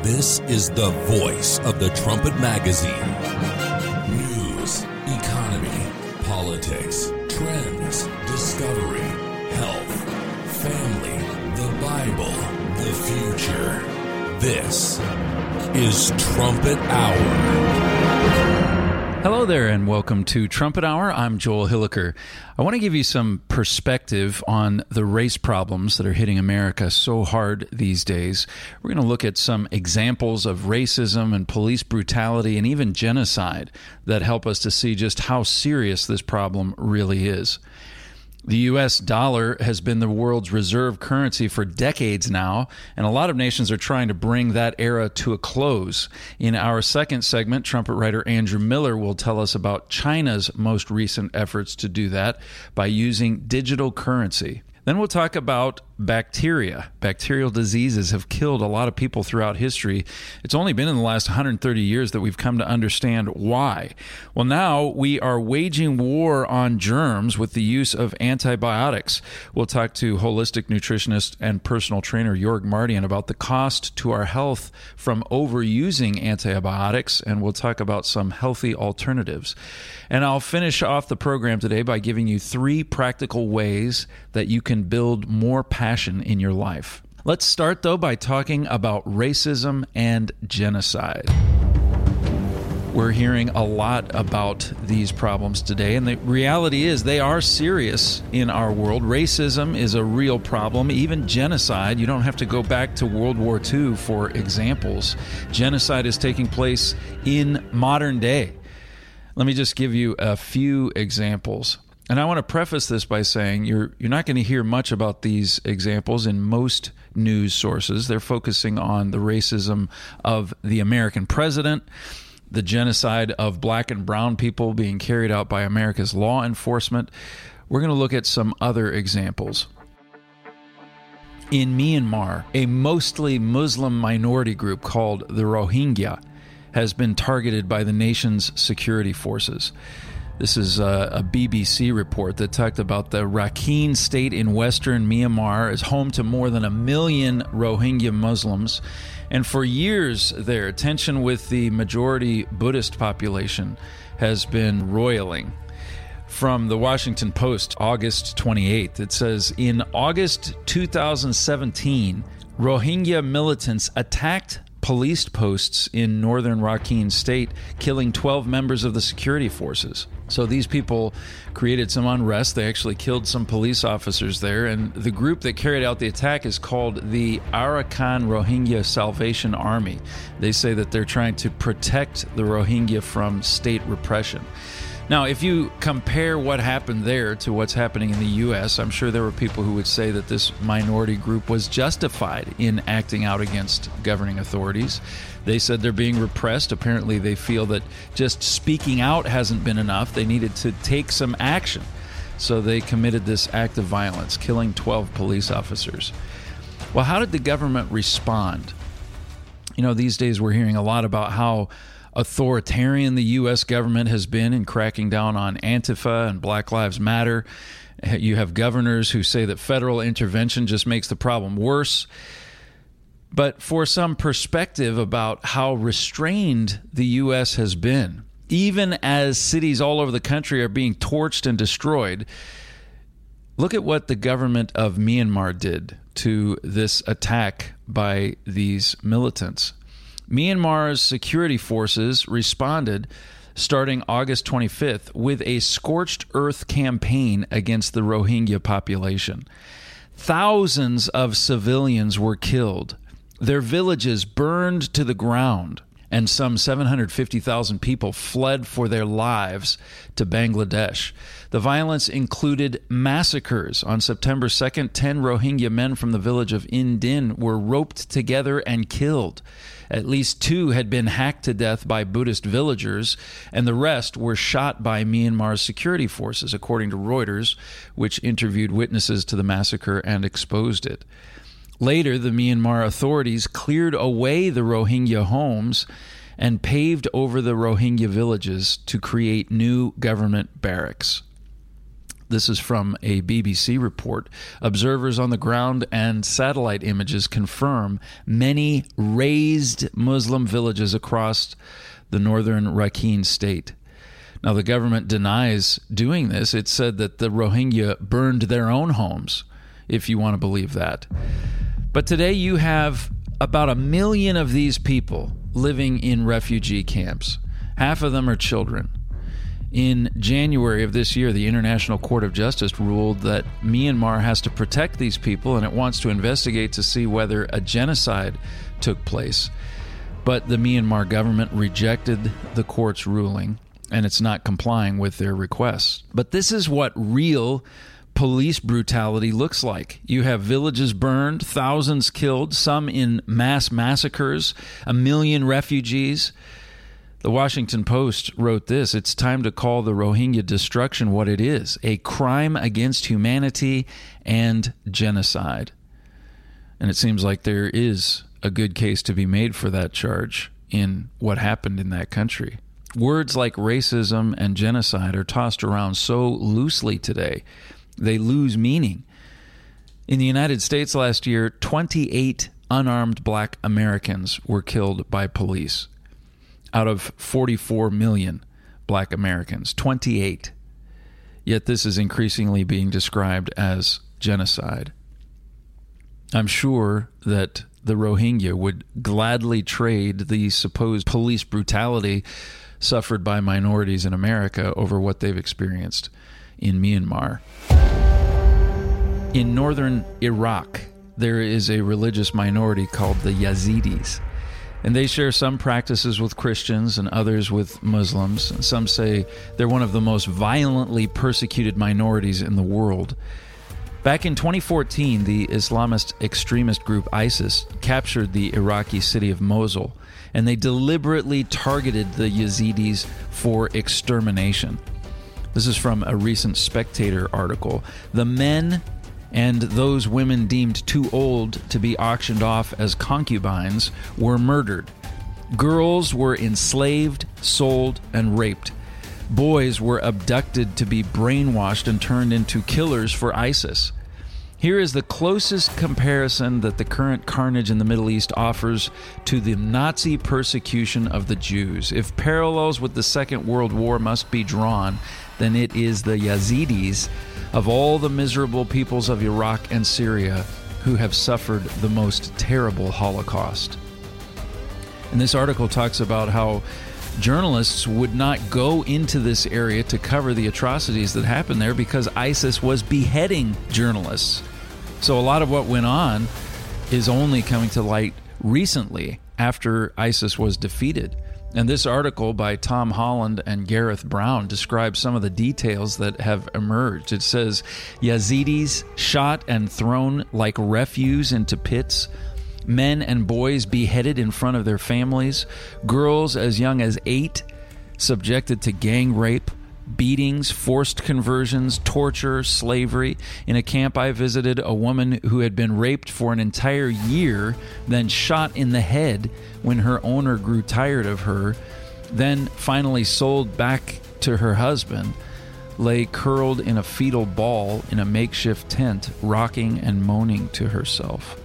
This is the voice of the Trumpet Magazine. News, economy, politics, trends, discovery, health, family, the Bible, the future. This is Trumpet Hour. Hello there and welcome to Trumpet Hour. I'm Joel Hilliker. I want to give you some perspective on the race problems that are hitting America so hard these days. We're going to look at some examples of racism and police brutality and even genocide that help us to see just how serious this problem really is. The U.S. dollar has been the world's reserve currency for decades now, and a lot of nations are trying to bring that era to a close. In our second segment, trumpet writer Andrew Miller will tell us about China's most recent efforts to do that by using digital currency. Then we'll talk about bacteria. Bacterial diseases have killed a lot of people throughout history. It's only been in the last 130 years that we've come to understand why. Well, now we are waging war on germs with the use of antibiotics. We'll talk to holistic nutritionist and personal trainer Jorg Mardian about the cost to our health from overusing antibiotics, and we'll talk about some healthy alternatives. And I'll finish off the program today by giving you 3 practical ways that you can build more passion in your life. Let's start, though, by talking about racism and genocide. We're hearing a lot about these problems today, and the reality is they are serious in our world. Racism is a real problem. Even genocide, you don't have to go back to World War II for examples. Genocide is taking place in modern day. Let me just give you a few examples. And I want to preface this by saying you're not going to hear much about these examples in most news sources. They're focusing on the racism of the American president, the genocide of black and brown people being carried out by America's law enforcement. We're going to look at some other examples. In Myanmar, a mostly Muslim minority group called the Rohingya has been targeted by the nation's security forces. This is a BBC report that talked about the Rakhine state in western Myanmar is home to more than 1 million Rohingya Muslims. And for years there, tension with the majority Buddhist population has been roiling. From the Washington Post, August 28th, it says, in August 2017, Rohingya militants attacked police posts in northern Rakhine state, killing 12 members of the security forces. So these people created some unrest. They actually killed some police officers there, and the group that carried out the attack is called the Arakan Rohingya Salvation Army. They say that they're trying to protect the Rohingya from state repression. Now, if you compare what happened there to what's happening in the U.S., I'm sure there were people who would say that this minority group was justified in acting out against governing authorities. They said they're being repressed. Apparently, they feel that just speaking out hasn't been enough. They needed to take some action. So they committed this act of violence, killing 12 police officers. Well, how did the government respond? You know, these days we're hearing a lot about how authoritarian the U.S. government has been in cracking down on Antifa and Black Lives Matter. You have governors who say that federal intervention just makes the problem worse. But for some perspective about how restrained the U.S. has been, even as cities all over the country are being torched and destroyed, look at what the government of Myanmar did to this attack by these militants. Myanmar's security forces responded starting August 25th with a scorched earth campaign against the Rohingya population. Thousands of civilians were killed. Their villages burned to the ground, and some 750,000 people fled for their lives to Bangladesh. The violence included massacres. On September 2nd, 10 Rohingya men from the village of Indin were roped together and killed. At least 2 had been hacked to death by Buddhist villagers, and the rest were shot by Myanmar's security forces, according to Reuters, which interviewed witnesses to the massacre and exposed it. Later, the Myanmar authorities cleared away the Rohingya homes and paved over the Rohingya villages to create new government barracks. This is from a BBC report. Observers on the ground and satellite images confirm many razed Muslim villages across the northern Rakhine state. Now, the government denies doing this. It said that the Rohingya burned their own homes, if you want to believe that. But today you have about 1 million of these people living in refugee camps. Half of them are children. In January of this year, the International Court of Justice ruled that Myanmar has to protect these people, and it wants to investigate to see whether a genocide took place. But the Myanmar government rejected the court's ruling, and it's not complying with their requests. But this is what real police brutality looks like. You have villages burned, thousands killed, some in mass massacres, 1 million refugees. The Washington Post wrote this: "It's time to call the Rohingya destruction what it is, a crime against humanity and genocide." And it seems like there is a good case to be made for that charge in what happened in that country. Words like racism and genocide are tossed around so loosely today, they lose meaning. In the United States last year, 28 unarmed black Americans were killed by police. Out of 44 million black Americans, 28. Yet this is increasingly being described as genocide. I'm sure that the Rohingya would gladly trade the supposed police brutality suffered by minorities in America over what they've experienced in Myanmar. In northern Iraq, there is a religious minority called the Yazidis. And they share some practices with Christians and others with Muslims. And some say they're one of the most violently persecuted minorities in the world. Back in 2014, the Islamist extremist group ISIS captured the Iraqi city of Mosul, and they deliberately targeted the Yazidis for extermination. This is from a recent Spectator article. The men and those women deemed too old to be auctioned off as concubines were murdered. Girls were enslaved, sold, and raped. Boys were abducted to be brainwashed and turned into killers for ISIS. Here is the closest comparison that the current carnage in the Middle East offers to the Nazi persecution of the Jews. If parallels with the Second World War must be drawn, then it is the Yazidis of all the miserable peoples of Iraq and Syria who have suffered the most terrible Holocaust. And this article talks about how journalists would not go into this area to cover the atrocities that happened there because ISIS was beheading journalists. So a lot of what went on is only coming to light recently after ISIS was defeated. And this article by Tom Holland and Gareth Brown describes some of the details that have emerged. It says, Yazidis shot and thrown like refuse into pits, men and boys beheaded in front of their families, girls as young as 8 subjected to gang rape, beatings, forced conversions, torture, slavery. In a camp I visited, a woman who had been raped for an entire year, then shot in the head when her owner grew tired of her, then finally sold back to her husband, lay curled in a fetal ball in a makeshift tent, rocking and moaning to herself.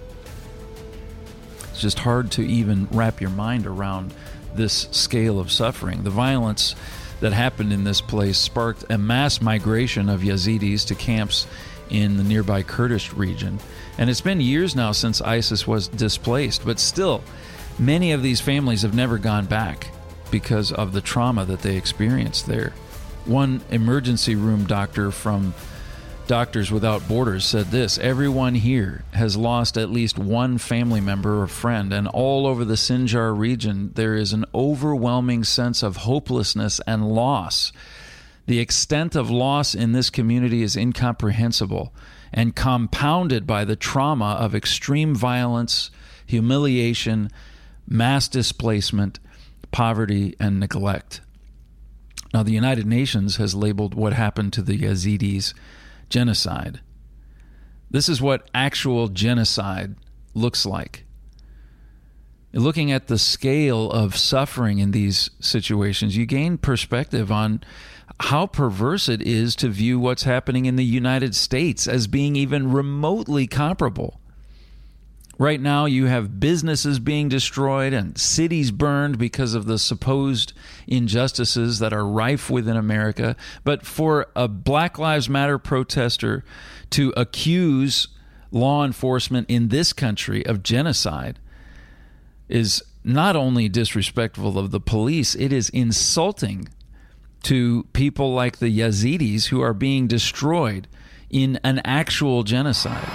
It's just hard to even wrap your mind around this scale of suffering. The violence that happened in this place sparked a mass migration of Yazidis to camps in the nearby Kurdish region. And it's been years now since ISIS was displaced, but still, many of these families have never gone back because of the trauma that they experienced there. One emergency room doctor from Doctors Without Borders said this: everyone here has lost at least one family member or friend, and all over the Sinjar region there is an overwhelming sense of hopelessness and loss. The extent of loss in this community is incomprehensible and compounded by the trauma of extreme violence, humiliation, mass displacement, poverty, and neglect. Now, the United Nations has labeled what happened to the Yazidis genocide. This is what actual genocide looks like. Looking at the scale of suffering in these situations, you gain perspective on how perverse it is to view what's happening in the United States as being even remotely comparable. Right now, you have businesses being destroyed and cities burned because of the supposed injustices that are rife within America. But for a Black Lives Matter protester to accuse law enforcement in this country of genocide is not only disrespectful of the police, it is insulting to people like the Yazidis who are being destroyed in an actual genocide.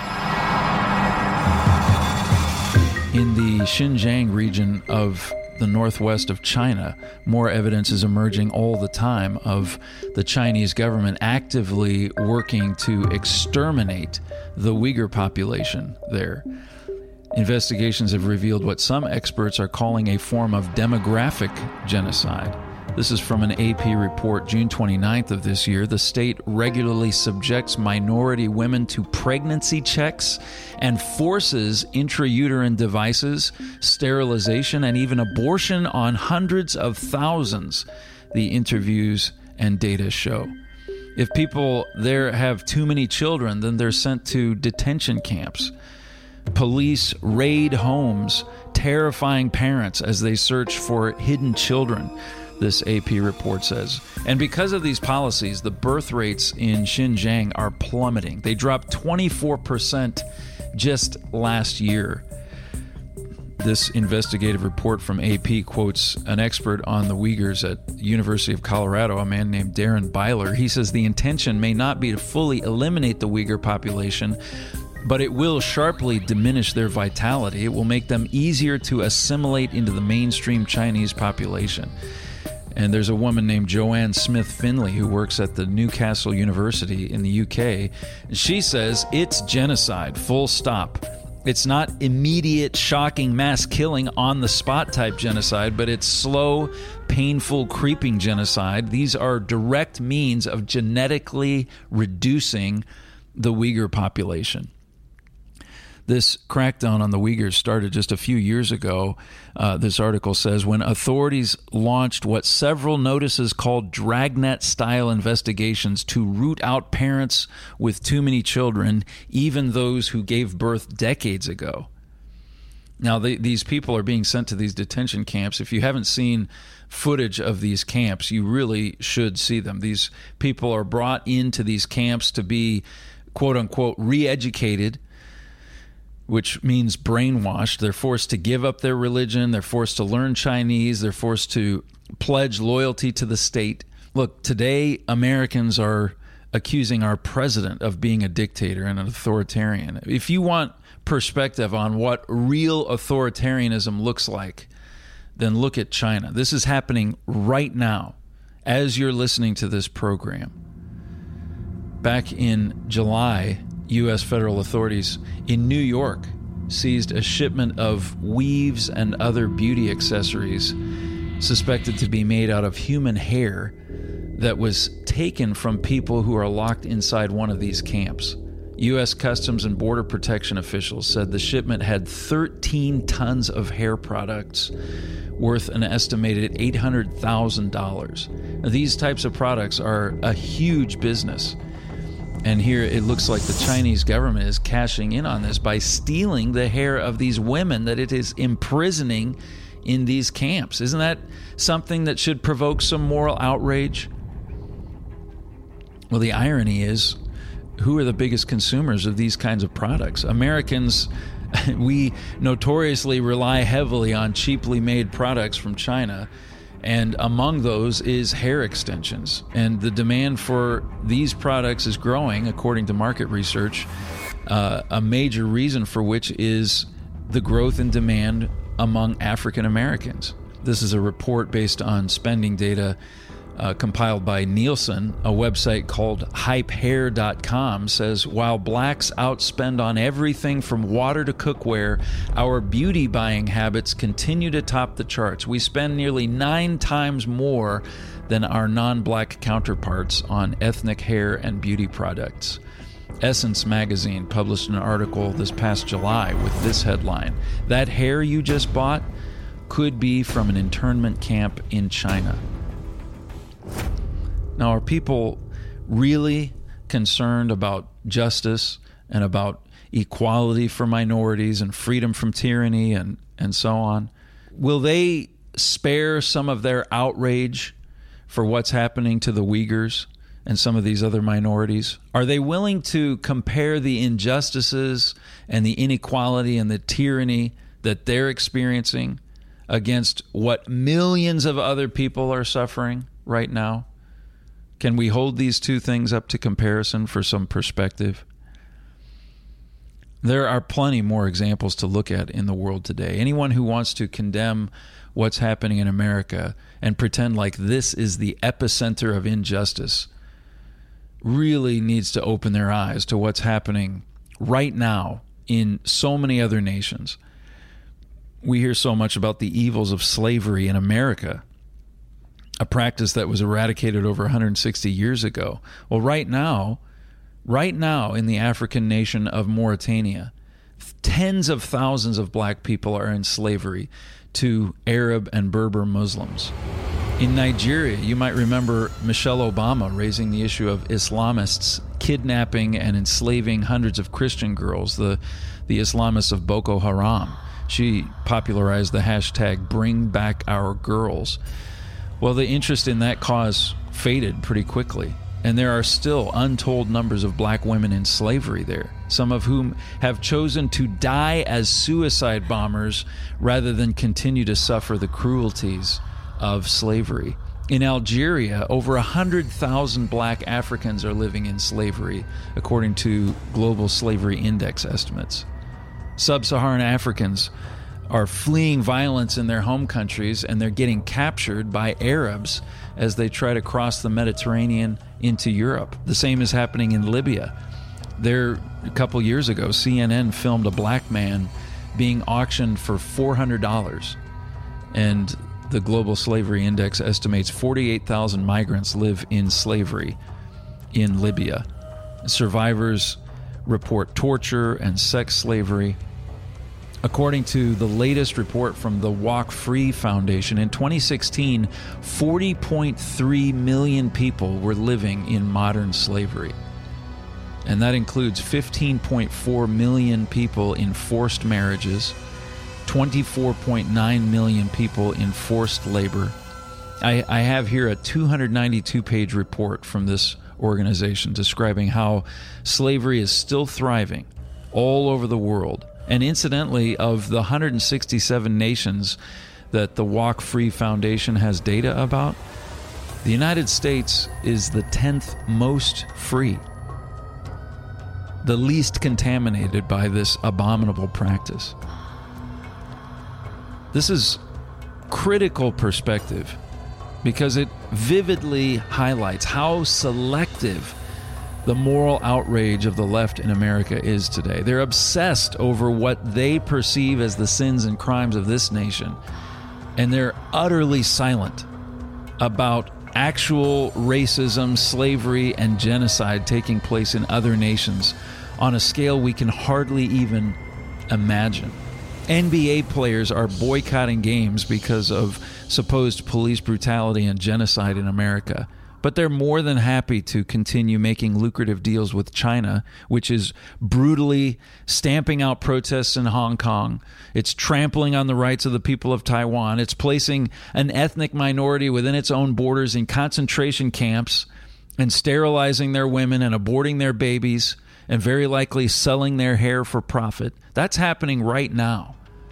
In the Xinjiang region of the northwest of China, more evidence is emerging all the time of the Chinese government actively working to exterminate the Uyghur population there. Investigations have revealed what some experts are calling a form of demographic genocide. This is from an AP report, June 29th of this year. The state regularly subjects minority women to pregnancy checks and forces intrauterine devices, sterilization, and even abortion on hundreds of thousands, the interviews and data show. If people there have too many children, then they're sent to detention camps. Police raid homes, terrifying parents as they search for hidden children, this AP report says. And because of these policies, the birth rates in Xinjiang are plummeting. They dropped 24% just last year. This investigative report from AP quotes an expert on the Uyghurs at the University of Colorado, a man named Darren Byler. He says the intention may not be to fully eliminate the Uyghur population, but it will sharply diminish their vitality. It will make them easier to assimilate into the mainstream Chinese population. And there's a woman named Joanne Smith Finley who works at the Newcastle University in the UK. She says it's genocide, full stop. It's not immediate, shocking mass killing on the spot type genocide, but it's slow, painful, creeping genocide. These are direct means of genetically reducing the Uyghur population. This crackdown on the Uyghurs started just a few years ago. This article says, when authorities launched what several notices called dragnet-style investigations to root out parents with too many children, even those who gave birth decades ago. Now, these people are being sent to these detention camps. If you haven't seen footage of these camps, you really should see them. These people are brought into these camps to be, quote-unquote, re-educated, which means brainwashed. They're forced to give up their religion. They're forced to learn Chinese. They're forced to pledge loyalty to the state. Look, today Americans are accusing our president of being a dictator and an authoritarian. If you want perspective on what real authoritarianism looks like, then look at China. This is happening right now as you're listening to this program. Back in July, U.S. federal authorities in New York seized a shipment of weaves and other beauty accessories suspected to be made out of human hair that was taken from people who are locked inside one of these camps. U.S. Customs and Border Protection officials said the shipment had 13 tons of hair products worth an estimated $800,000. Now, these types of products are a huge business. And here it looks like the Chinese government is cashing in on this by stealing the hair of these women that it is imprisoning in these camps. Isn't that something that should provoke some moral outrage? Well, the irony is, who are the biggest consumers of these kinds of products? Americans, we notoriously rely heavily on cheaply made products from China. And among those is hair extensions. And the demand for these products is growing, according to market research, a major reason for which is the growth in demand among African Americans. This is a report based on spending data compiled by Nielsen. A website called hypehair.com says, while blacks outspend on everything from water to cookware, our beauty buying habits continue to top the charts. We spend nearly 9 times more than our non-black counterparts on ethnic hair and beauty products. Essence magazine published an article this past July with this headline: that hair you just bought, could be from an internment camp in China. Now, are people really concerned about justice and about equality for minorities and freedom from tyranny and so on? Will they spare some of their outrage for what's happening to the Uyghurs and some of these other minorities? Are they willing to compare the injustices and the inequality and the tyranny that they're experiencing against what millions of other people are suffering right now? Can we hold these two things up to comparison for some perspective? There are plenty more examples to look at in the world today. Anyone who wants to condemn what's happening in America and pretend like this is the epicenter of injustice really needs to open their eyes to what's happening right now in so many other nations. We hear so much about the evils of slavery in America, a practice that was eradicated over 160 years ago. Well, right now in the African nation of Mauritania, tens of thousands of black people are in slavery to Arab and Berber Muslims. In Nigeria, you might remember Michelle Obama raising the issue of Islamists kidnapping and enslaving hundreds of Christian girls, the Islamists of Boko Haram. She popularized the hashtag Bring Back Our Girls. Well, the interest in that cause faded pretty quickly, and there are still untold numbers of black women in slavery there, some of whom have chosen to die as suicide bombers rather than continue to suffer the cruelties of slavery. In Algeria, over 100,000 black Africans are living in slavery, according to Global Slavery Index estimates. Sub-Saharan Africans are fleeing violence in their home countries, and they're getting captured by Arabs as they try to cross the Mediterranean into Europe. The same is happening in Libya. There, a couple years ago, CNN filmed a black man being auctioned for $400, and the Global Slavery Index estimates 48,000 migrants live in slavery in Libya. Survivors report torture and sex slavery. According to the latest report from the Walk Free Foundation, in 2016, 40.3 million people were living in modern slavery. And that includes 15.4 million people in forced marriages, 24.9 million people in forced labor. I have here a 292-page report from this organization describing how slavery is still thriving all over the world. And incidentally, of the 167 nations that the Walk Free Foundation has data about, the United States is the 10th most free, the least contaminated by this abominable practice. This is critical perspective because it vividly highlights how selective the moral outrage of the left in America is today. They're obsessed over what they perceive as the sins and crimes of this nation, and they're utterly silent about actual racism, slavery, and genocide taking place in other nations on a scale we can hardly even imagine. NBA players are boycotting games because of supposed police brutality and genocide in America. But they're more than happy to continue making lucrative deals with China, which is brutally stamping out protests in Hong Kong. It's trampling on the rights of the people of Taiwan. It's placing an ethnic minority within its own borders in concentration camps and sterilizing their women and aborting their babies and very likely selling their hair for profit. That's happening right now.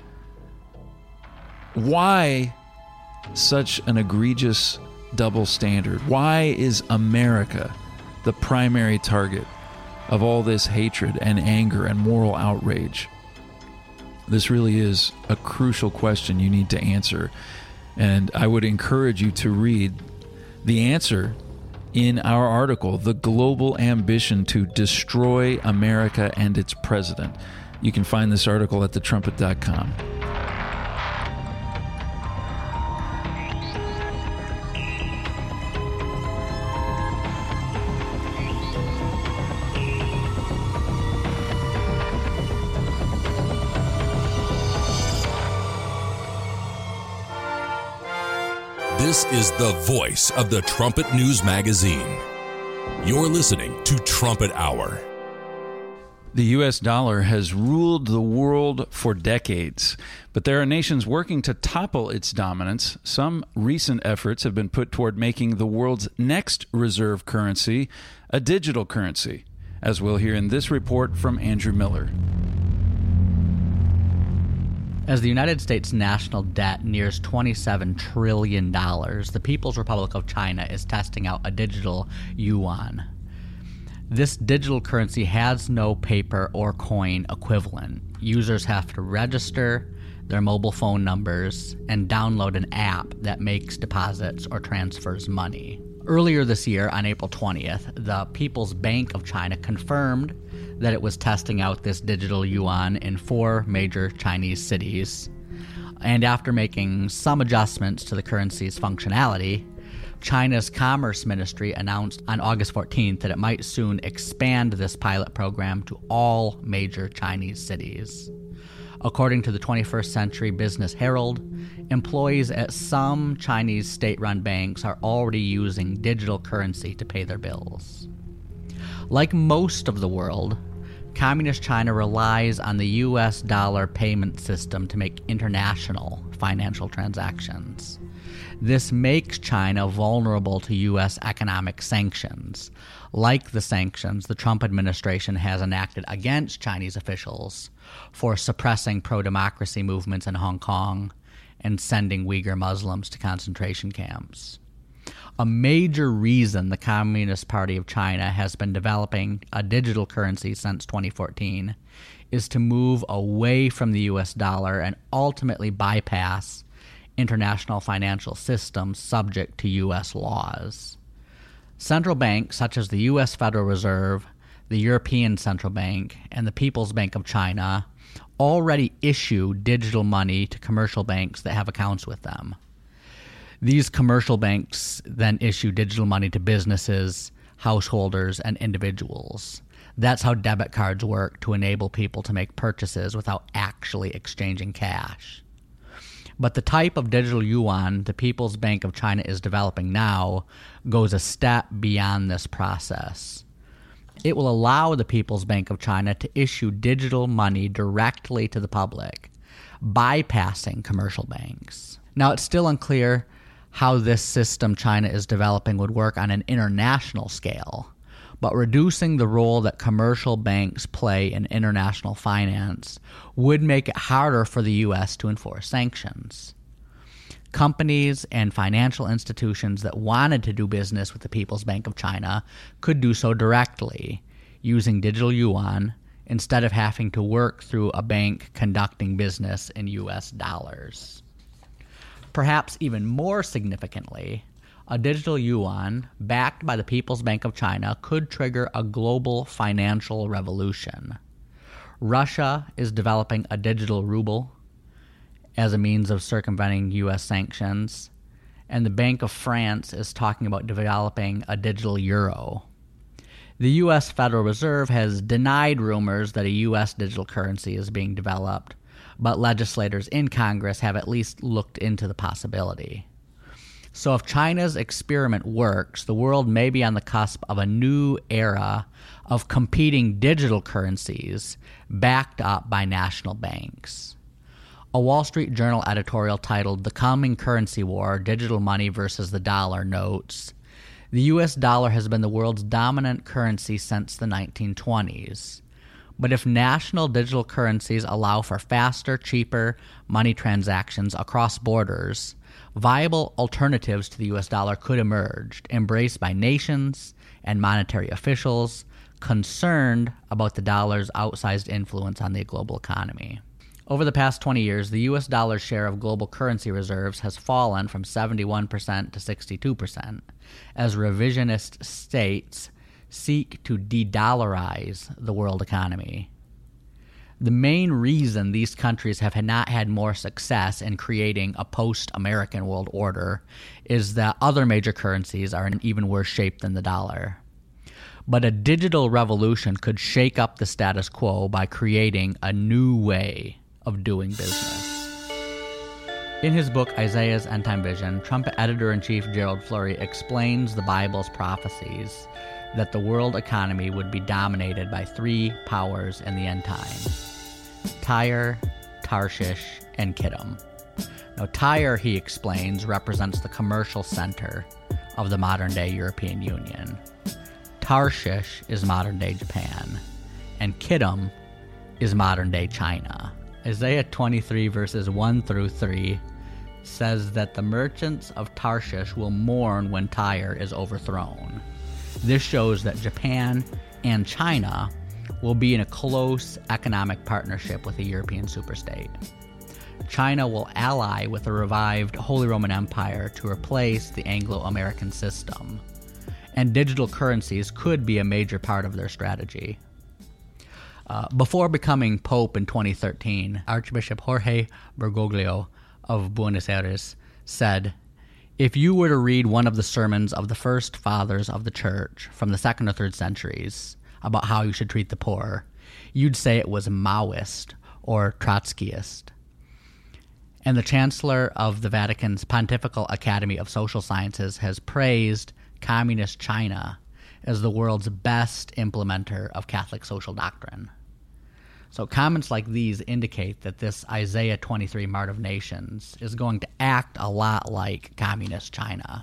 Why such an egregious double standard? Why is America the primary target of all this hatred and anger and moral outrage? This really is a crucial question you need to answer, and I would encourage you to read the answer in our article, The Global Ambition to Destroy America and Its President. You can find this article at thetrumpet.com. This is the voice of the Trumpet News Magazine. You're listening to Trumpet Hour. The U.S. dollar has ruled the world for decades, but there are nations working to topple its dominance. Some recent efforts have been put toward making the world's next reserve currency a digital currency, as we'll hear in this report from Andrew Miller. As the United States national debt nears $27 trillion, the People's Republic of China is testing out a digital yuan. This digital currency has no paper or coin equivalent. Users have to register their mobile phone numbers and download an app that makes deposits or transfers money. Earlier this year, on April 20th, the People's Bank of China confirmed that it was testing out this digital yuan in 4 major Chinese cities. And after making some adjustments to the currency's functionality, China's Commerce Ministry announced on August 14th that it might soon expand this pilot program to all major Chinese cities. According to the 21st Century Business Herald, employees at some Chinese state-run banks are already using digital currency to pay their bills. Like most of the world, Communist China relies on the U.S. dollar payment system to make international financial transactions. This makes China vulnerable to U.S. economic sanctions, like the sanctions the Trump administration has enacted against Chinese officials for suppressing pro-democracy movements in Hong Kong and sending Uyghur Muslims to concentration camps. A major reason the Communist Party of China has been developing a digital currency since 2014 is to move away from the U.S. dollar and ultimately bypass international financial systems subject to U.S. laws. Central banks such as the U.S. Federal Reserve, the European Central Bank, and the People's Bank of China already issue digital money to commercial banks that have accounts with them. These commercial banks then issue digital money to businesses, householders, and individuals. That's how debit cards work to enable people to make purchases without actually exchanging cash. But the type of digital yuan the People's Bank of China is developing now goes a step beyond this process. It will allow the People's Bank of China to issue digital money directly to the public, bypassing commercial banks. Now, it's still unclear how this system China is developing would work on an international scale, but reducing the role that commercial banks play in international finance would make it harder for the U.S. to enforce sanctions. Companies and financial institutions that wanted to do business with the People's Bank of China could do so directly, using digital yuan, instead of having to work through a bank conducting business in U.S. dollars. Perhaps even more significantly, a digital yuan backed by the People's Bank of China could trigger a global financial revolution. Russia is developing a digital ruble as a means of circumventing U.S. sanctions, and the Bank of France is talking about developing a digital euro. The U.S. Federal Reserve has denied rumors that a U.S. digital currency is being developed, but legislators in Congress have at least looked into the possibility. So if China's experiment works, the world may be on the cusp of a new era of competing digital currencies backed up by national banks. A Wall Street Journal editorial titled "The Coming Currency War: Digital Money versus the Dollar" notes, the U.S. dollar has been the world's dominant currency since the 1920s. But if national digital currencies allow for faster, cheaper money transactions across borders, viable alternatives to the U.S. dollar could emerge, embraced by nations and monetary officials concerned about the dollar's outsized influence on the global economy. Over the past 20 years, the U.S. dollar's share of global currency reserves has fallen from 71% to 62%, as revisionist states seek to de-dollarize the world economy. The main reason these countries have not had more success in creating a post-American world order is that other major currencies are in even worse shape than the dollar. But a digital revolution could shake up the status quo by creating a new way of doing business. In his book, Isaiah's End Time Vision, Trumpet editor-in-chief Gerald Flurry explains the Bible's prophecies that the world economy would be dominated by three powers in the end time: Tyre, Tarshish, and Kittim. Now, Tyre, he explains, represents the commercial center of the modern-day European Union. Tarshish is modern-day Japan, and Kittim is modern-day China. Isaiah 23 verses 1 through 3 says that the merchants of Tarshish will mourn when Tyre is overthrown. This shows that Japan and China will be in a close economic partnership with the European superstate. China will ally with the revived Holy Roman Empire to replace the Anglo-American system, and digital currencies could be a major part of their strategy. Before becoming Pope in 2013, Archbishop Jorge Bergoglio of Buenos Aires said, "If you were to read one of the sermons of the first fathers of the church from the 2nd or 3rd centuries about how you should treat the poor, you'd say it was Maoist or Trotskyist." And the Chancellor of the Vatican's Pontifical Academy of Social Sciences has praised Communist China as the world's best implementer of Catholic social doctrine. So comments like these indicate that this Isaiah 23 Mart of Nations is going to act a lot like Communist China.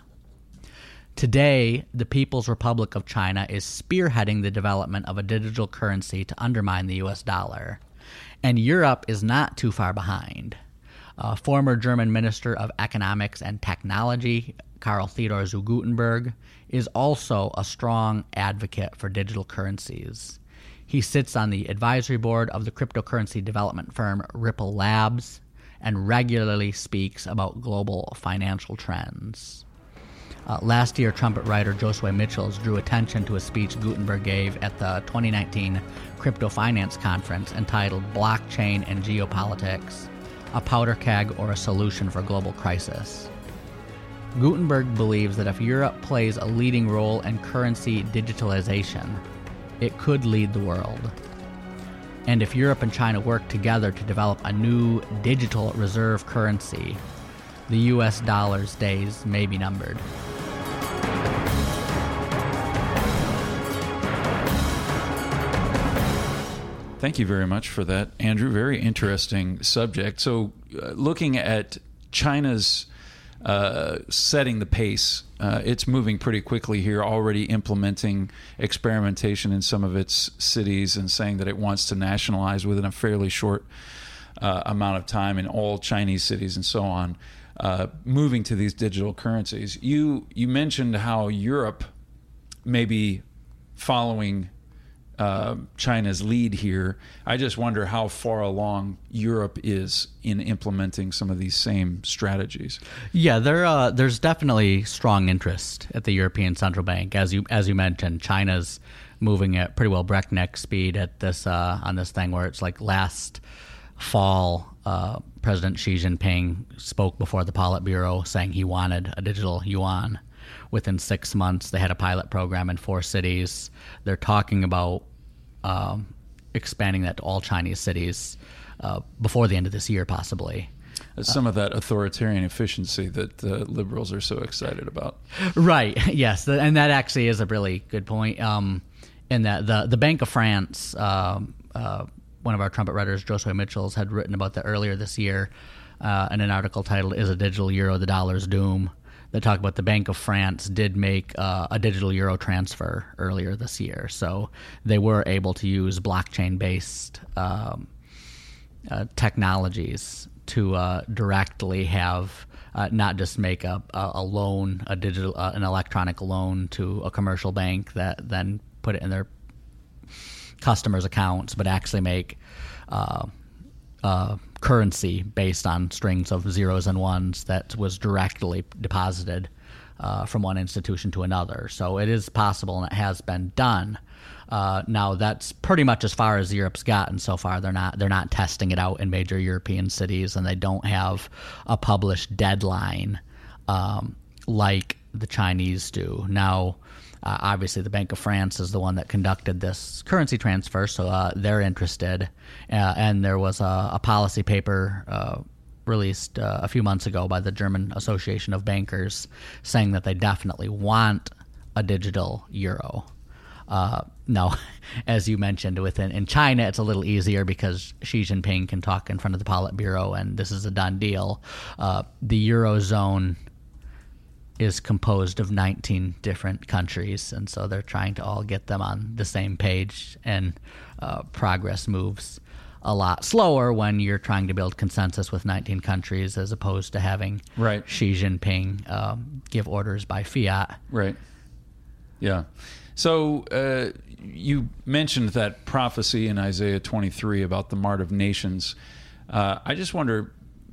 Today, the People's Republic of China is spearheading the development of a digital currency to undermine the US dollar, and Europe is not too far behind. Former German Minister of Economics and Technology, Karl Theodor zu Guttenberg, is also a strong advocate for digital currencies. He sits on the advisory board of the cryptocurrency development firm Ripple Labs and regularly speaks about global financial trends. Last year, trumpet writer Josue Mitchells drew attention to a speech Gutenberg gave at the 2019 Crypto Finance Conference entitled Blockchain and Geopolitics, a powder keg or a solution for global crisis. Gutenberg believes that if Europe plays a leading role in currency digitalization, it could lead the world. And if Europe and China work together to develop a new digital reserve currency, the US dollar's days may be numbered. Thank you very much for that, Andrew. Very interesting subject. So looking at China's setting the pace, it's moving pretty quickly here, already implementing experimentation in some of its cities and saying that it wants to nationalize within a fairly short amount of time in all Chinese cities and so on, moving to these digital currencies. You mentioned how Europe may be following China's lead here. I just wonder how far along Europe is in implementing some of these same strategies. Yeah, there's definitely strong interest at the European Central Bank. As you mentioned, China's moving at pretty well breakneck speed at this on this thing, where it's like last fall, President Xi Jinping spoke before the Politburo saying he wanted a digital yuan. Within 6 months, they had a pilot program in 4 cities. They're talking about expanding that to all Chinese cities before the end of this year, possibly. Some of that authoritarian efficiency that liberals are so excited about. Right, yes. And that actually is a really good point. In that the Bank of France, one of our trumpet writers, Josue Mitchells, had written about that earlier this year in an article titled "Is a Digital Euro the Dollar's Doom?" They talk about the Bank of France did make a digital euro transfer earlier this year. So they were able to use blockchain-based technologies to directly have not just make a loan, a digital, an electronic loan to a commercial bank that then put it in their customers' accounts, but actually make currency based on strings of zeros and ones that was directly deposited from one institution to another. So it is possible, and it has been done. Now that's pretty much as far as Europe's gotten so far. They're not testing it out in major European cities, and they don't have a published deadline like the Chinese do. Now, obviously, the Bank of France is the one that conducted this currency transfer, so they're interested. And there was a policy paper released a few months ago by the German Association of Bankers, saying that they definitely want a digital euro. No, as you mentioned, in China, it's a little easier because Xi Jinping can talk in front of the Politburo, and this is a done deal. The Eurozone is composed of 19 different countries, and so they're trying to all get them on the same page, and progress moves a lot slower when you're trying to build consensus with 19 countries as opposed to having Xi Jinping give orders by fiat. Right. Yeah. So you mentioned that prophecy in Isaiah 23 about the mart of nations. I just wonder,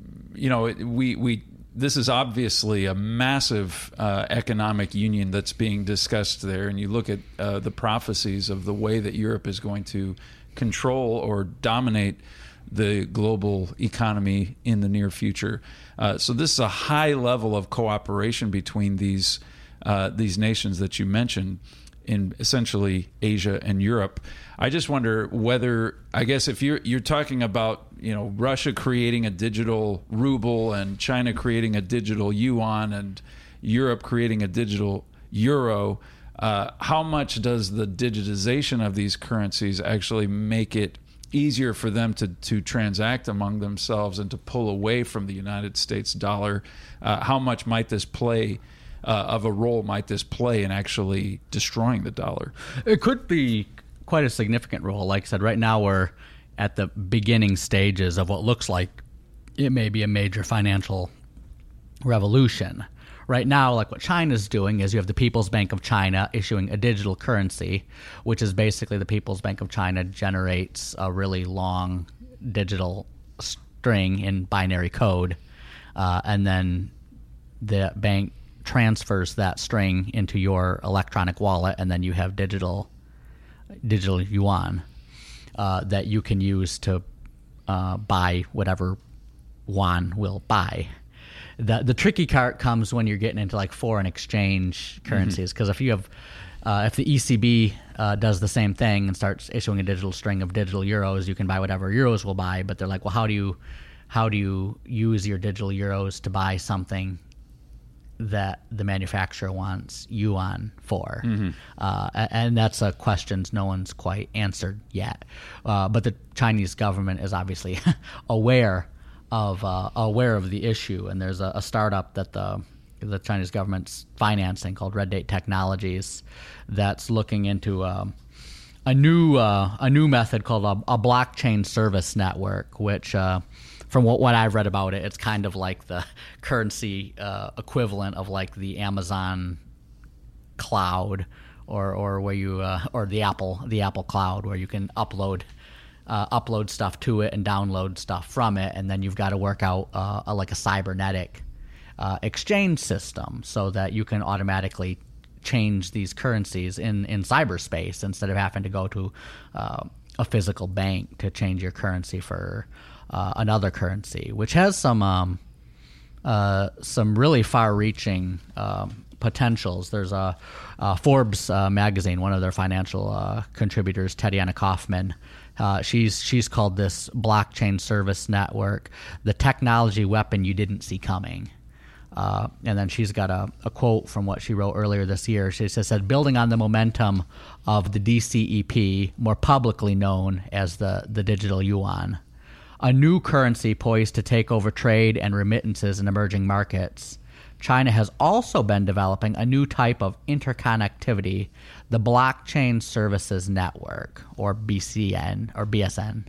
this is obviously a massive economic union that's being discussed there, and you look at the prophecies of the way that Europe is going to control or dominate the global economy in the near future. So this is a high level of cooperation between these nations that you mentioned in essentially Asia and Europe. I just wonder whether, I guess, if you're talking about Russia creating a digital ruble and China creating a digital yuan and Europe creating a digital euro, how much does the digitization of these currencies actually make it easier for them to transact among themselves and to pull away from the United States dollar? How much might this play of a role might this play in actually destroying the dollar? It could be quite a significant role. Like I said, right now we're at the beginning stages of what looks like it may be a major financial revolution. Right now, like what China's doing is you have the People's Bank of China issuing a digital currency, which is basically the People's Bank of China generates a really long digital string in binary code, and then the bank transfers that string into your electronic wallet, and then you have digital yuan that you can use to buy whatever yuan will buy. The tricky part comes when you're getting into like foreign exchange currencies, because if you have if the ECB does the same thing and starts issuing a digital string of digital euros, you can buy whatever euros will buy. But they're like, well, how do you use your digital euros to buy something that the manufacturer wants yuan for? And that's a question no one's quite answered yet. But the Chinese government is obviously aware of the issue, and there's a startup that the Chinese government's financing called Red Date Technologies that's looking into a new method called a blockchain service network, which from what I've read about it, it's kind of like the currency equivalent of like the Amazon cloud or where you or the Apple cloud, where you can upload stuff to it and download stuff from it, and then you've got to work out like a cybernetic exchange system so that you can automatically change these currencies in cyberspace instead of having to go to a physical bank to change your currency for another currency, which has some really far-reaching potentials. There's a Forbes magazine, one of their financial contributors, Tatiana Kaufman. She's called this blockchain service network the technology weapon you didn't see coming. And then she's got a quote from what she wrote earlier this year. She said, building on the momentum of the DCEP, more publicly known as the digital yuan, a new currency poised to take over trade and remittances in emerging markets, China has also been developing a new type of interconnectivity, the Blockchain Services Network, or BSN.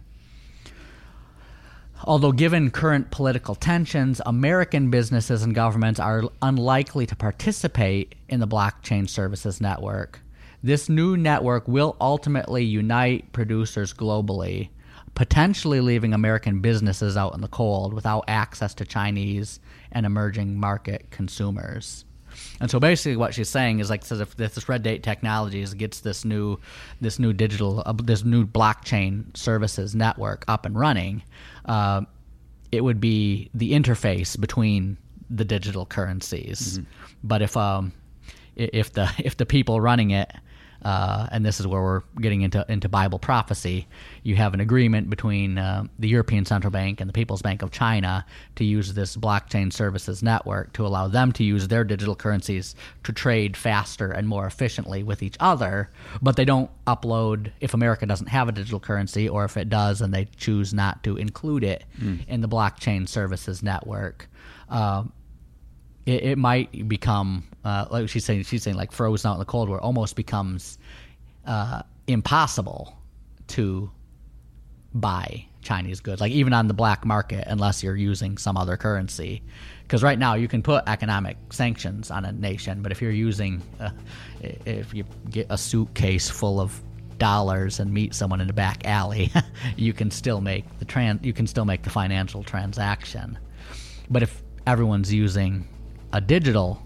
Although given current political tensions, American businesses and governments are unlikely to participate in the Blockchain Services Network, this new network will ultimately unite producers globally, potentially leaving American businesses out in the cold without access to Chinese and emerging market consumers. And so basically what she's saying is like, says if this Red Date Technologies gets this new blockchain services network up and running, it would be the interface between the digital currencies. But if the people running it and this is where we're getting into Bible prophecy. You have an agreement between the European Central Bank and the People's Bank of China to use this blockchain services network to allow them to use their digital currencies to trade faster and more efficiently with each other, but they don't upload if America doesn't have a digital currency, or if it does and they choose not to include it in the blockchain services network. It might become, like she's saying, like frozen out in the cold, where it almost becomes impossible to buy Chinese goods, like even on the black market, unless you're using some other currency. Because right now you can put economic sanctions on a nation, but if you're using, if you get a suitcase full of dollars and meet someone in the back alley, you can still make the financial transaction. But if everyone's using a digital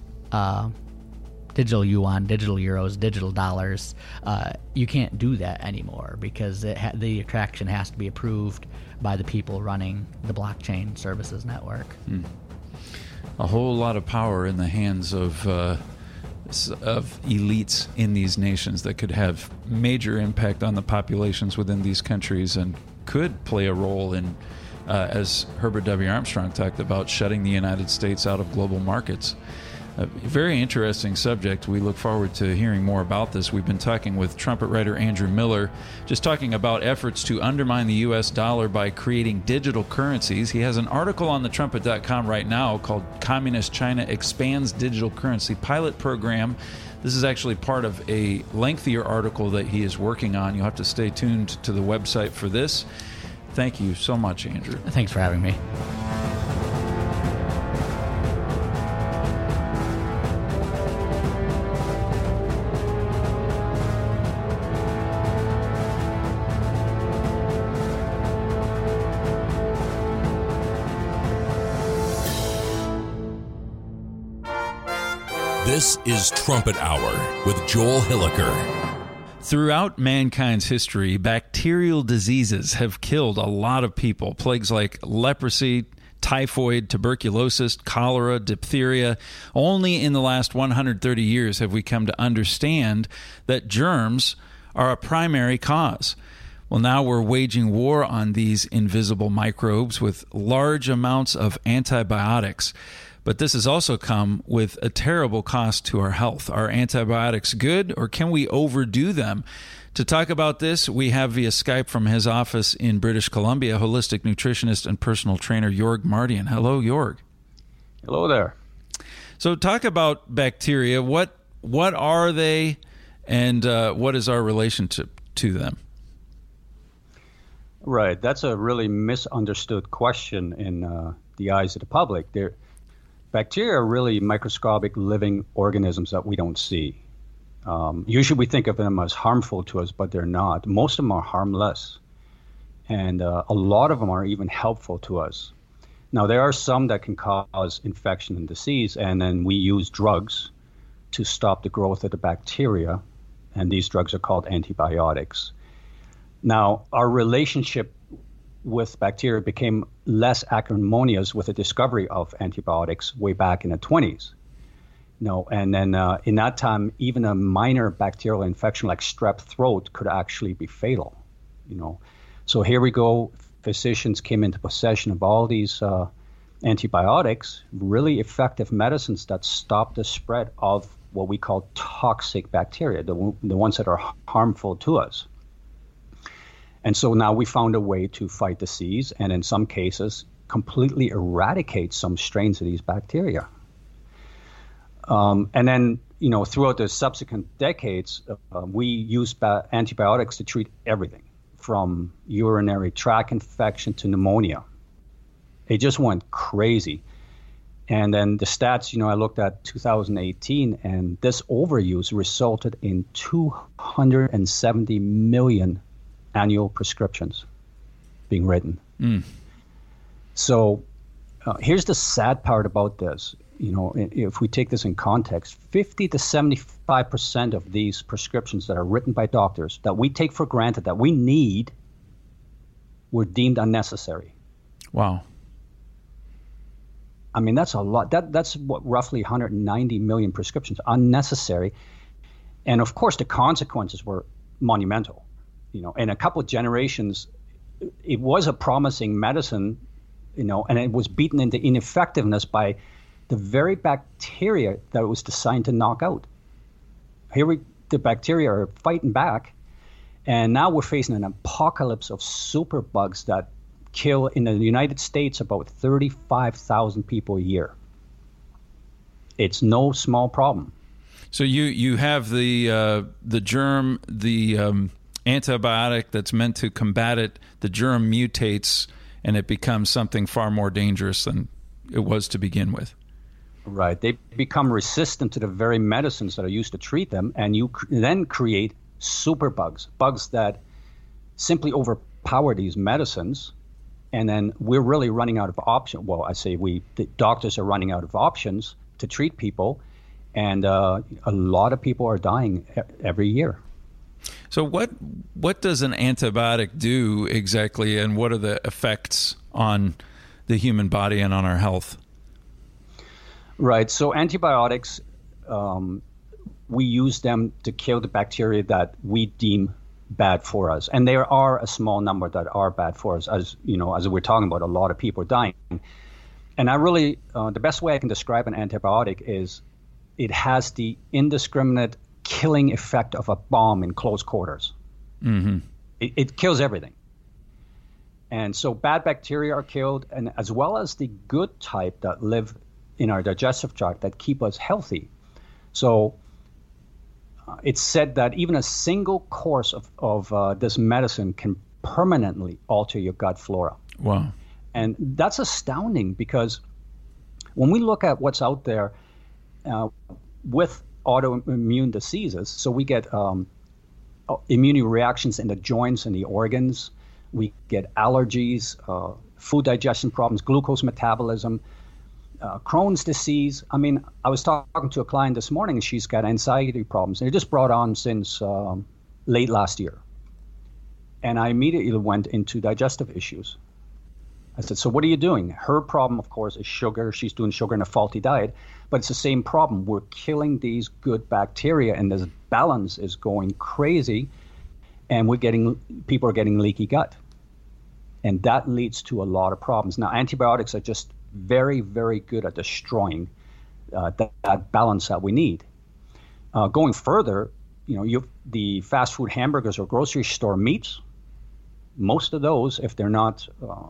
yuan, digital euros, digital dollars, you can't do that anymore, because the transaction has to be approved by the people running the blockchain services network. A whole lot of power in the hands of elites in these nations that could have major impact on the populations within these countries, and could play a role in, as Herbert W. Armstrong talked about, shutting the United States out of global markets. A very interesting subject. We look forward to hearing more about this. We've been talking with trumpet writer Andrew Miller, just talking about efforts to undermine the U.S. dollar by creating digital currencies. He has an article on thetrumpet.com right now called Communist China Expands Digital Currency Pilot Program. This is actually part of a lengthier article that he is working on. You'll have to stay tuned to the website for this. Thank you so much, Andrew. Thanks for having me. This is Trumpet Hour with Joel Hilliker. Throughout mankind's history, bacterial diseases have killed a lot of people. Plagues like leprosy, typhoid, tuberculosis, cholera, diphtheria. Only in the last 130 years have we come to understand that germs are a primary cause. Well, now we're waging war on these invisible microbes with large amounts of antibiotics. But this has also come with a terrible cost to our health. Are antibiotics good, or can we overdo them? To talk about this, we have via Skype from his office in British Columbia, holistic nutritionist and personal trainer Jorg Mardian. Hello, Jorg. Hello there. So talk about bacteria. What are they, and what is our relationship to them? Right. That's a really misunderstood question in the eyes of the public. Bacteria are really microscopic living organisms that we don't see. Usually we think of them as harmful to us, but they're not. Most of them are harmless. And a lot of them are even helpful to us. Now, there are some that can cause infection and disease, and then we use drugs to stop the growth of the bacteria. And these drugs are called antibiotics. Now, our relationship with bacteria became less acrimonious with the discovery of antibiotics way back in the 1920s. And then in that time, even a minor bacterial infection like strep throat could actually be fatal. So here we go. Physicians came into possession of all these antibiotics, really effective medicines that stop the spread of what we call toxic bacteria, the ones that are harmful to us. And so now we found a way to fight disease, and in some cases, completely eradicate some strains of these bacteria. And then, throughout the subsequent decades, we used antibiotics to treat everything from urinary tract infection to pneumonia. It just went crazy. And then the stats, I looked at 2018, and this overuse resulted in 270 million annual prescriptions being written. So here's the sad part about this. If we take this in context, 50 to 75% of these prescriptions that are written by doctors that we take for granted that we need were deemed unnecessary. Wow. I mean, that's a lot. That's what, roughly 190 million prescriptions unnecessary. And of course, the consequences were monumental. In a couple of generations, it was a promising medicine, and it was beaten into ineffectiveness by the very bacteria that it was designed to knock out. The bacteria are fighting back, and now we're facing an apocalypse of superbugs that kill in the United States about 35,000 people a year. It's no small problem. So you have the germ, the antibiotic that's meant to combat it. The germ mutates, and it becomes something far more dangerous than it was to begin with. Right. They become resistant to the very medicines that are used to treat them, and you then create superbugs, bugs that simply overpower these medicines, and then we're really running out of options. Well, I say the doctors are running out of options to treat people, and a lot of people are dying every year. So what does an antibiotic do exactly, and what are the effects on the human body and on our health? Right. So antibiotics, we use them to kill the bacteria that we deem bad for us. And there are a small number that are bad for us. As we're talking about, a lot of people are dying. And I really, the best way I can describe an antibiotic is it has the indiscriminate killing effect of a bomb in close quarters. Mm-hmm. It kills everything. And so bad bacteria are killed, and as well as the good type that live in our digestive tract that keep us healthy. So it's said that even a single course of this medicine can permanently alter your gut flora. Wow. And that's astounding, because when we look at what's out there with autoimmune diseases, so we get immune reactions in the joints and the organs, we get allergies, food digestion problems, glucose metabolism, Crohn's disease. I mean, I was talking to a client this morning, and she's got anxiety problems. They're just brought on since late last year. And I immediately went into digestive issues. I said, so what are you doing? Her problem, of course, is sugar. She's doing sugar in a faulty diet. But it's the same problem. We're killing these good bacteria, and this balance is going crazy. And people are getting leaky gut. And that leads to a lot of problems. Now, antibiotics are just very, very good at destroying that balance that we need. Going further, the fast food hamburgers or grocery store meats, most of those, if they're not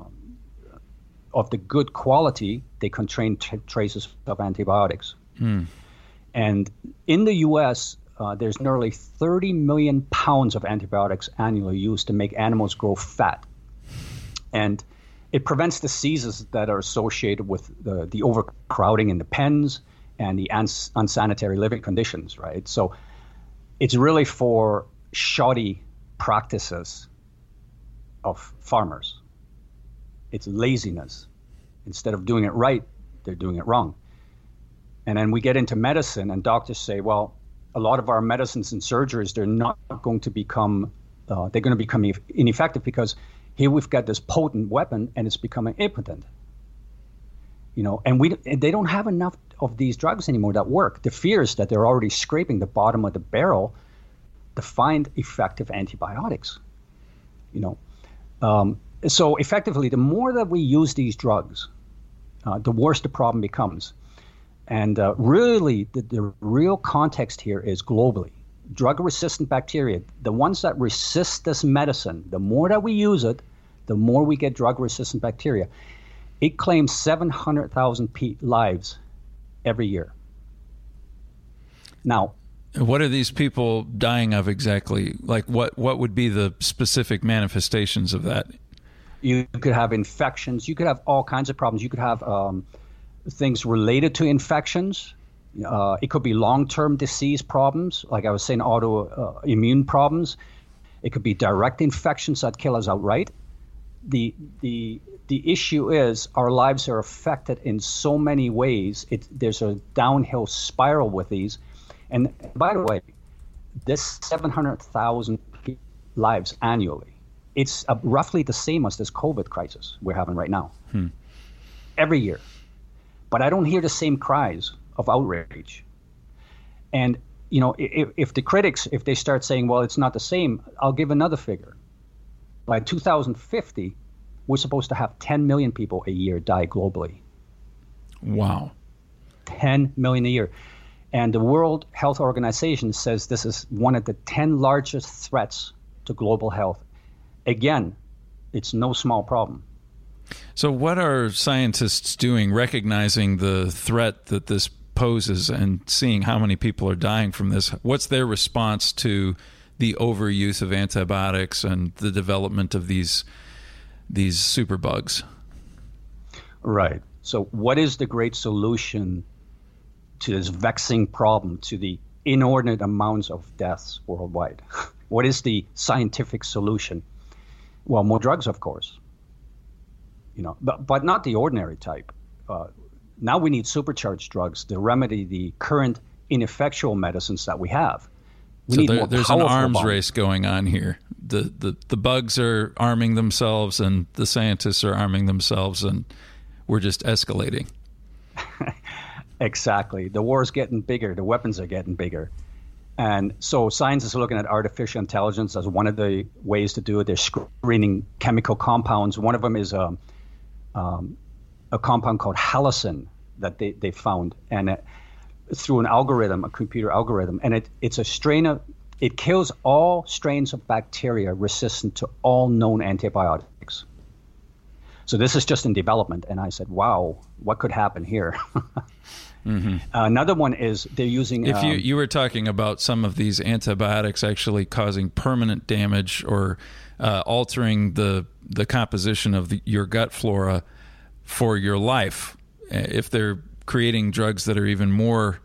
of the good quality, they contain traces of antibiotics. Mm. And in the U.S., there's nearly 30 million pounds of antibiotics annually used to make animals grow fat. And it prevents diseases that are associated with the overcrowding in the pens and the unsanitary living conditions, right? So it's really for shoddy practices of farmers. It's laziness. Instead of doing it right, they're doing it wrong. And then we get into medicine, and doctors say, well, a lot of our medicines and surgeries, they're going to become ineffective because here we've got this potent weapon and it's becoming impotent. And they don't have enough of these drugs anymore that work. The fear is that they're already scraping the bottom of the barrel to find effective antibiotics. So effectively, the more that we use these drugs, the worse the problem becomes. And really, the real context here is globally. Drug-resistant bacteria, the ones that resist this medicine, the more that we use it, the more we get drug-resistant bacteria. It claims 700,000 lives every year. Now, what are these people dying of exactly? Like, what would be the specific manifestations of that? You could have infections. You could have all kinds of problems. You could have things related to infections. It could be long-term disease problems, like I was saying, autoimmune problems. It could be direct infections that kill us outright. The issue is our lives are affected in so many ways. There's a downhill spiral with these. And by the way, this 700,000 lives annually, it's roughly the same as this COVID crisis we're having right now. Every year. But I don't hear the same cries of outrage. And, if the critics, if they start saying, well, it's not the same, I'll give another figure. By 2050, we're supposed to have 10 million people a year die globally. Wow. 10 million a year. And the World Health Organization says this is one of the 10 largest threats to global health. Again, it's no small problem. So what are scientists doing, recognizing the threat that this poses and seeing how many people are dying from this? What's their response to the overuse of antibiotics and the development of these superbugs? Right. So what is the great solution to this vexing problem, to the inordinate amounts of deaths worldwide? What is the scientific solution? Well, more drugs, of course. But not the ordinary type. Now we need supercharged drugs to remedy the current ineffectual medicines that we have. There's an arms race going on here. The bugs are arming themselves, and the scientists are arming themselves, and we're just escalating. Exactly. The war is getting bigger. The weapons are getting bigger. And so science is looking at artificial intelligence as one of the ways to do it. They're screening chemical compounds. One of them is a compound called halicin that they found, and through an algorithm, a computer algorithm, and it's a strain of, it kills all strains of bacteria resistant to all known antibiotics. So this is just in development, and I said, wow, what could happen here? Mm-hmm. Another one is they're using... If you were talking about some of these antibiotics actually causing permanent damage or altering the composition of your gut flora for your life, if they're creating drugs that are even more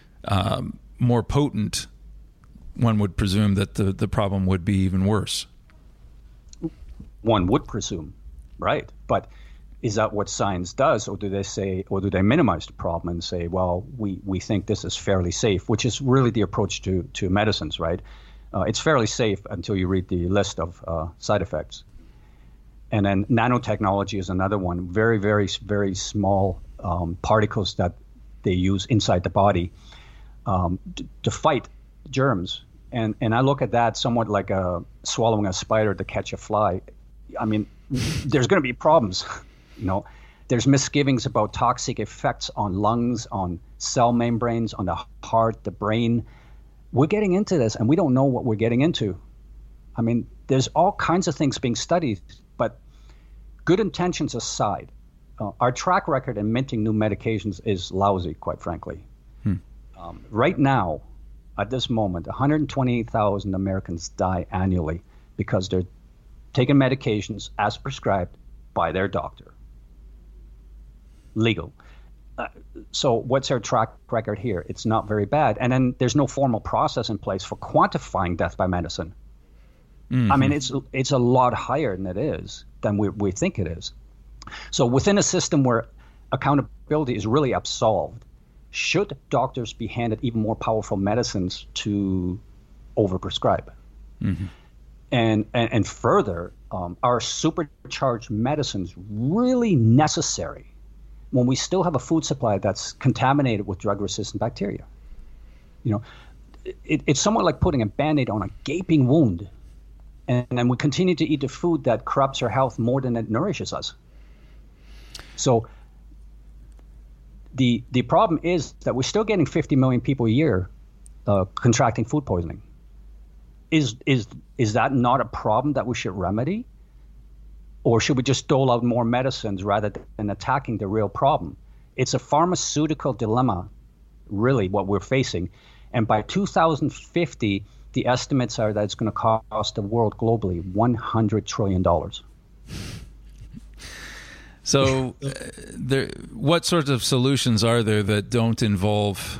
potent, one would presume that the problem would be even worse. One would presume, right? But is that what science does, or do they minimize the problem and say, well, we think this is fairly safe, which is really the approach to medicines, right? It's fairly safe until you read the list of side effects. And then nanotechnology is another one, very, very, very small particles that they use inside the body to fight germs. And I look at that somewhat like swallowing a spider to catch a fly. I mean, there's going to be problems. There's misgivings about toxic effects on lungs, on cell membranes, on the heart, the brain. We're getting into this, and we don't know what we're getting into. I mean, there's all kinds of things being studied, but good intentions aside, our track record in minting new medications is lousy, quite frankly. Right now, at this moment, 128,000 Americans die annually because they're taking medications as prescribed by their doctor. Legal. So what's our track record here? It's not very bad. And then there's no formal process in place for quantifying death by medicine. Mm-hmm. I mean, it's a lot higher than we think it is. So within a system where accountability is really absolved, should doctors be handed even more powerful medicines to overprescribe? Mm-hmm. And further, are supercharged medicines really necessary when we still have a food supply that's contaminated with drug-resistant bacteria? It's somewhat like putting a Band-Aid on a gaping wound, and then we continue to eat the food that corrupts our health more than it nourishes us. So the problem is that we're still getting 50 million people a year contracting food poisoning. Is that not a problem that we should remedy? Or should we just dole out more medicines rather than attacking the real problem? It's a pharmaceutical dilemma, really, what we're facing. And by 2050, the estimates are that it's going to cost the world globally $100 trillion. So what sorts of solutions are there that don't involve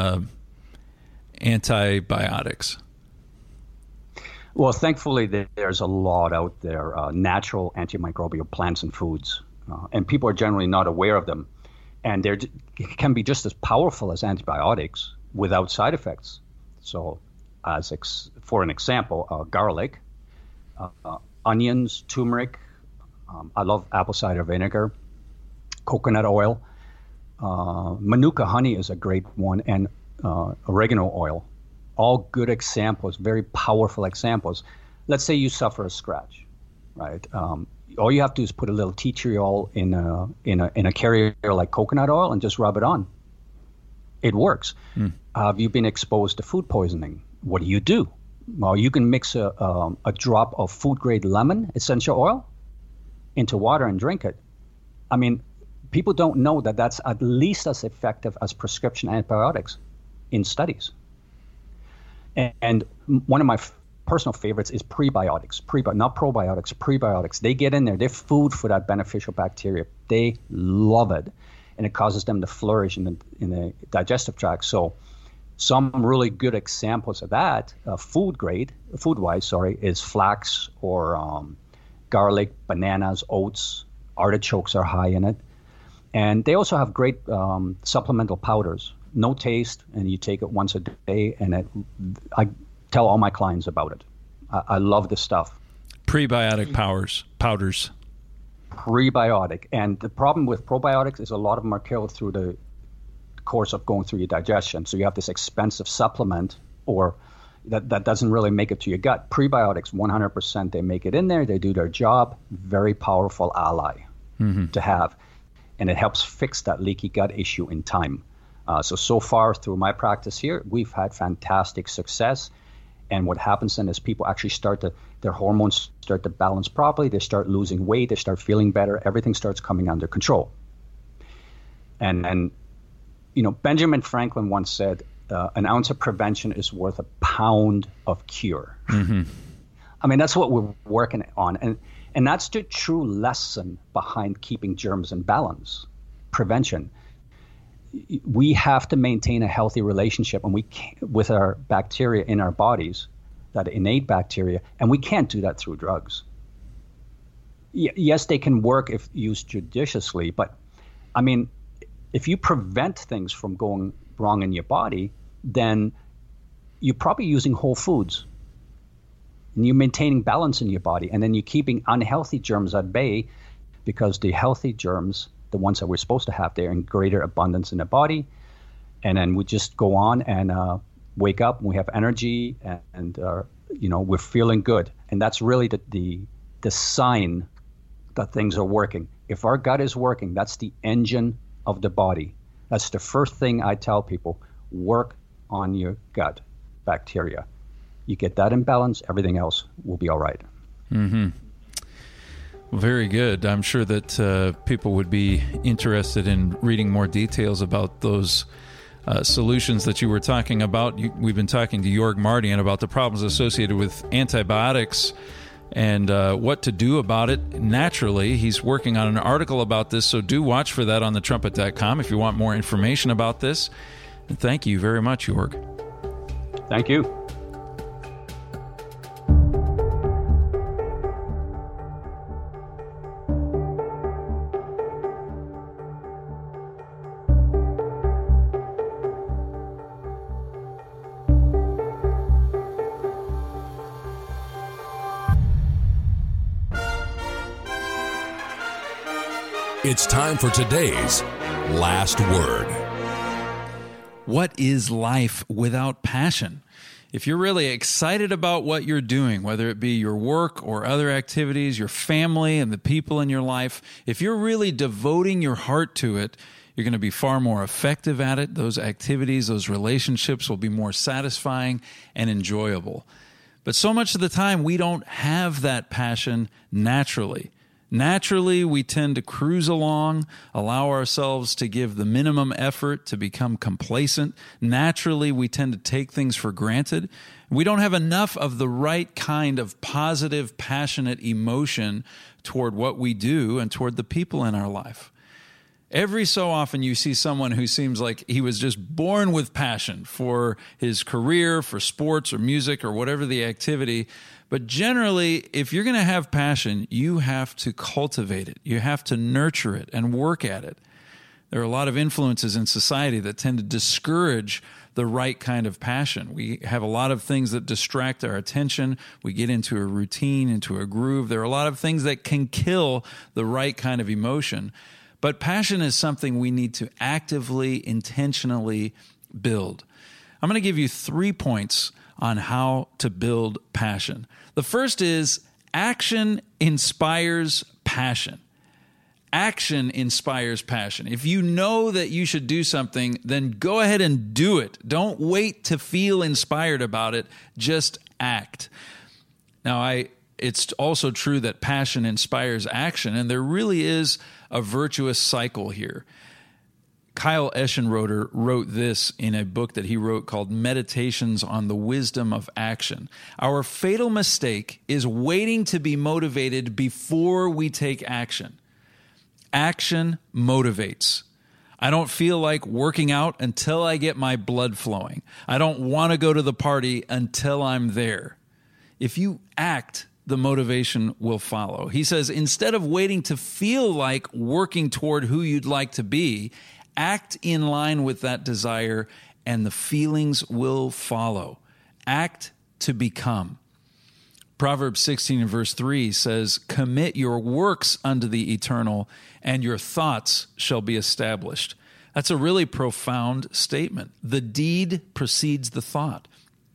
antibiotics? Well, thankfully, there's a lot out there, natural antimicrobial plants and foods, and people are generally not aware of them. And they can be just as powerful as antibiotics without side effects. So for an example, garlic, onions, turmeric, I love apple cider vinegar, coconut oil, manuka honey is a great one, and oregano oil. all good examples, very powerful examples. Let's say you suffer a scratch, right? All you have to do is put a little tea tree oil in a carrier like coconut oil and just rub it on. It works. Have you been exposed to food poisoning? What do? Well, you can mix a drop of food-grade lemon essential oil into water and drink it. I mean, people don't know that that's at least as effective as prescription antibiotics in studies. And one of my personal favorites is prebiotics, not probiotics, prebiotics. They get in there. They're food for that beneficial bacteria. They love it, and it causes them to flourish in the digestive tract. So some really good examples of that, food-wise, is flax or garlic, bananas, oats. Artichokes are high in it. And they also have great supplemental powders, no taste, and you take it once a day. And I tell all my clients about it. I love this stuff. Prebiotic powders. Prebiotic. And the problem with probiotics is a lot of them are killed through the course of going through your digestion. So you have this expensive supplement or that doesn't really make it to your gut. Prebiotics, 100%, they make it in there. They do their job. Very powerful ally to have. And it helps fix that leaky gut issue in time. So far through my practice here, we've had fantastic success. And what happens then is people actually their hormones start to balance properly. They start losing weight. They start feeling better. Everything starts coming under control. And Benjamin Franklin once said, an ounce of prevention is worth a pound of cure. I mean, that's what we're working on. And that's the true lesson behind keeping germs in balance, prevention. We have to maintain a healthy relationship with our bacteria in our bodies, that innate bacteria, and we can't do that through drugs. Yes, they can work if used judiciously, but I mean, if you prevent things from going wrong in your body, then you're probably using whole foods. And you're maintaining balance in your body, and then you're keeping unhealthy germs at bay because the healthy germs, the ones that we're supposed to have, they're in greater abundance in the body. And then we just go on and wake up and we have energy and we're feeling good. And that's really the sign that things are working. If our gut is working, that's the engine of the body. That's the first thing I tell people, work on your gut bacteria. You get that in balance, everything else will be all right. Very good. I'm sure that people would be interested in reading more details about those solutions that you were talking about. We've been talking to Jörg Mardian about the problems associated with antibiotics and what to do about it naturally. He's working on an article about this, so do watch for that on thetrumpet.com if you want more information about this. And thank you very much, Jörg. Thank you. It's time for today's Last Word. What is life without passion? If you're really excited about what you're doing, whether it be your work or other activities, your family and the people in your life, if you're really devoting your heart to it, you're going to be far more effective at it. Those activities, those relationships will be more satisfying and enjoyable. But so much of the time, we don't have that passion naturally. Naturally, we tend to cruise along, allow ourselves to give the minimum effort to become complacent. Naturally, we tend to take things for granted. We don't have enough of the right kind of positive, passionate emotion toward what we do and toward the people in our life. Every so often you see someone who seems like he was just born with passion for his career, for sports or music or whatever the activity. But generally, if you're going to have passion, you have to cultivate it. You have to nurture it and work at it. There are a lot of influences in society that tend to discourage the right kind of passion. We have a lot of things that distract our attention. We get into a routine, into a groove. There are a lot of things that can kill the right kind of emotion. But passion is something we need to actively, intentionally build. I'm going to give you 3 points on how to build passion. The first is action inspires passion. Action inspires passion. If you know that you should do something, then go ahead and do it. Don't wait to feel inspired about it. Just act. Now, it's also true that passion inspires action, and there really is a virtuous cycle here. Kyle Eschenroder wrote this in a book that he wrote called Meditations on the Wisdom of Action. Our fatal mistake is waiting to be motivated before we take action. Action motivates. I don't feel like working out until I get my blood flowing. I don't want to go to the party until I'm there. If you act, the motivation will follow. He says, instead of waiting to feel like working toward who you'd like to be, act in line with that desire and the feelings will follow. Act to become. Proverbs 16 and verse 3 says, commit your works unto the eternal, and your thoughts shall be established. That's a really profound statement. The deed precedes the thought.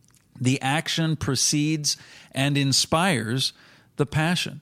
The action precedes and inspires the passion.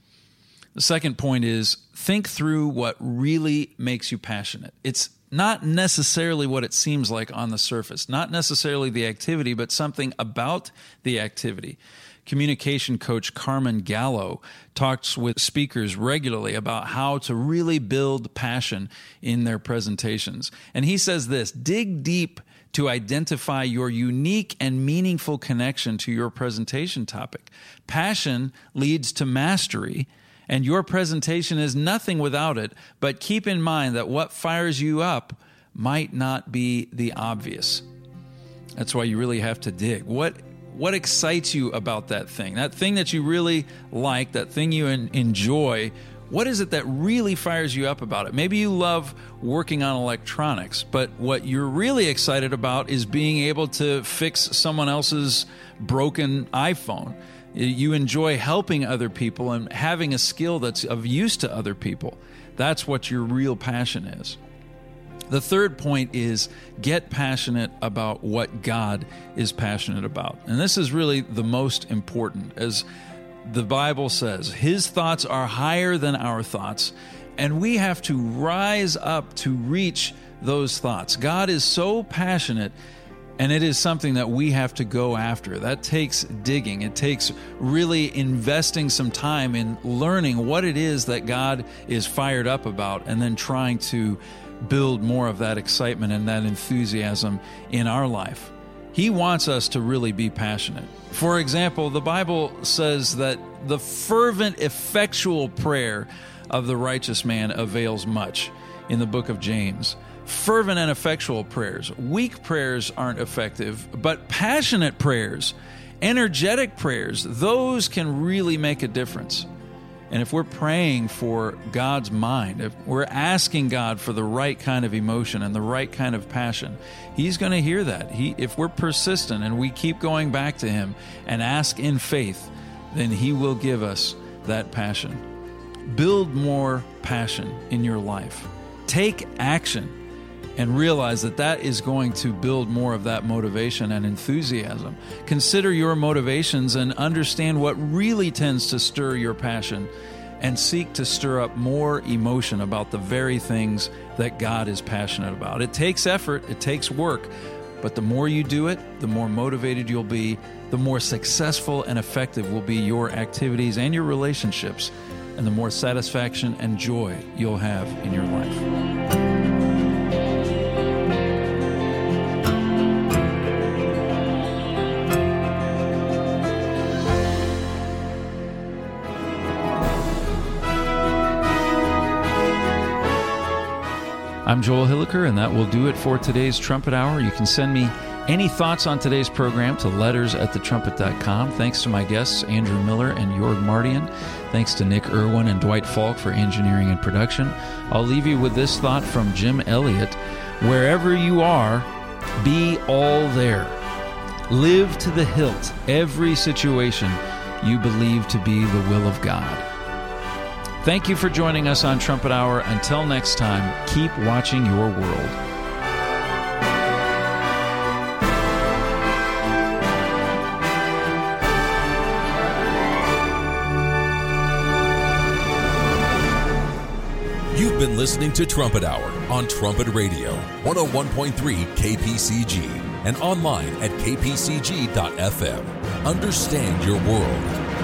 The second point is think through what really makes you passionate. It's not necessarily what it seems like on the surface, not necessarily the activity, but something about the activity. Communication coach Carmen Gallo talks with speakers regularly about how to really build passion in their presentations. And he says this, dig deep to identify your unique and meaningful connection to your presentation topic. Passion leads to mastery, and your presentation is nothing without it, but keep in mind that what fires you up might not be the obvious. That's why you really have to dig. What excites you about that thing that you really like, that thing you enjoy? What is it that really fires you up about it? Maybe you love working on electronics, but what you're really excited about is being able to fix someone else's broken iPhone. You enjoy helping other people and having a skill that's of use to other people. That's what your real passion is. The third point is get passionate about what God is passionate about. And this is really the most important. As the Bible says, His thoughts are higher than our thoughts, and we have to rise up to reach those thoughts. God is so passionate, and it is something that we have to go after. That takes digging. It takes really investing some time in learning what it is that God is fired up about, and then trying to build more of that excitement and that enthusiasm in our life. He wants us to really be passionate. For example, the Bible says that the fervent, effectual prayer of the righteous man avails much in the book of James. Fervent and effectual prayers. Weak prayers aren't effective, but passionate prayers, energetic prayers, those can really make a difference. And if we're praying for God's mind, if we're asking God for the right kind of emotion and the right kind of passion, He's going to hear that. If we're persistent and we keep going back to Him and ask in faith, then He will give us that passion. Build more passion in your life. Take action and realize that that is going to build more of that motivation and enthusiasm. Consider your motivations and understand what really tends to stir your passion, and seek to stir up more emotion about the very things that God is passionate about. It takes effort, it takes work, but the more you do it, the more motivated you'll be, the more successful and effective will be your activities and your relationships, and the more satisfaction and joy you'll have in your life. I'm Joel Hilliker, and that will do it for today's Trumpet Hour. You can send me any thoughts on today's program to letters@thetrumpet.com. Thanks to my guests, Andrew Miller and Jorg Mardian. Thanks to Nick Irwin and Dwight Falk for engineering and production. I'll leave you with this thought from Jim Elliot. Wherever you are, be all there. Live to the hilt every situation you believe to be the will of God. Thank you for joining us on Trumpet Hour. Until next time, keep watching your world. been listening to Trumpet Hour on Trumpet Radio, 101.3 KPCG, and online at kpcg.fm. Understand your world.